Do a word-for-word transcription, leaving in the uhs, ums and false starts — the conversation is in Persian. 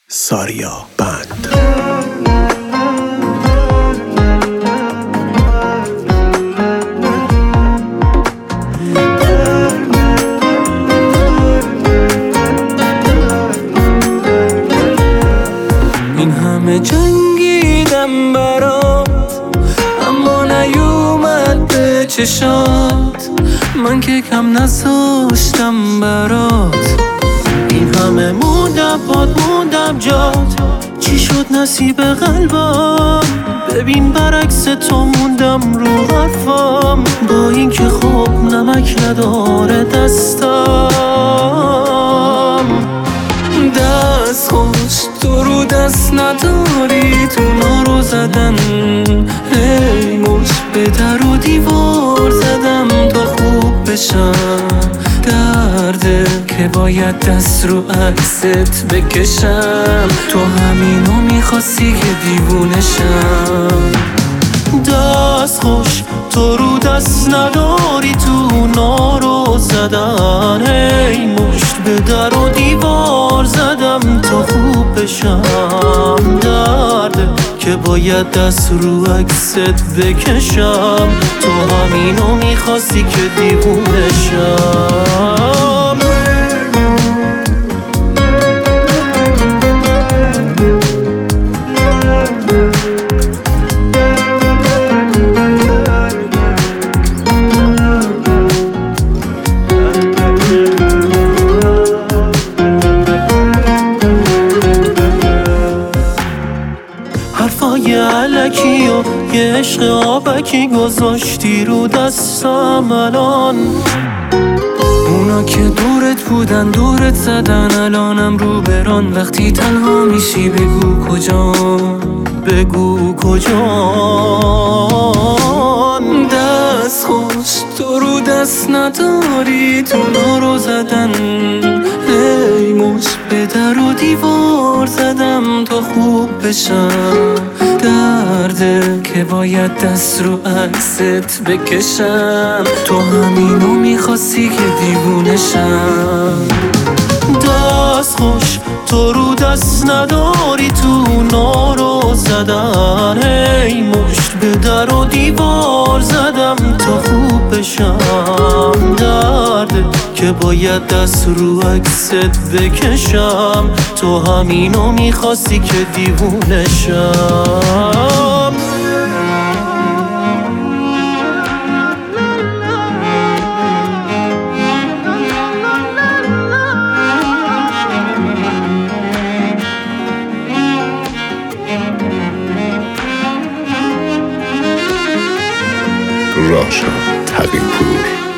ساریا بند. این همه جنگیدم برات اما نیومد به چشات، من که کم نذاشتم برات. این همه موندم پاد موندم جات، چی شد نصیب قلبم؟ ببین برعکس تو موندم رو حرفم، با این که خوب نمک نداره دستم. دست خوش تو رو دست نداری، تو نارو زدن هی مش به در و دیوار زدم تا خوب بشم. درده که باید دست رو عکست بکشم، تو همینو میخواستی که دیوونشم. دست خوش تو رو دست نداری، تو نارو زدن هی مشت به در و دیوار زدم تا خوب بشم. درده که باید دست رو عکست بکشم، تو همینو میخواستی که دیوونشم. حرفای علکی و یه عشق آبکی گذاشتی رو دستم الان. اونا که دورت بودن دورت زدن، الانم رو بران. وقتی تنها میشی بگو کجا، بگو کجا. دست خوش تو رو دست نداری، تو نارو زدن هی مش به در و دیوار زدم تا خوب بشم. درده که باید دست رو عکست بکشم، تو همینو میخواستی که دیوونشم. دست خوش تو رو دست نداری، تو نارو زدن هی مشت به در و دیوار زدم تا خوب بشم. درده که باید دست رو عکست بکشم، تو همینو میخواستی که دیوونشم. راشا تقی‌پور.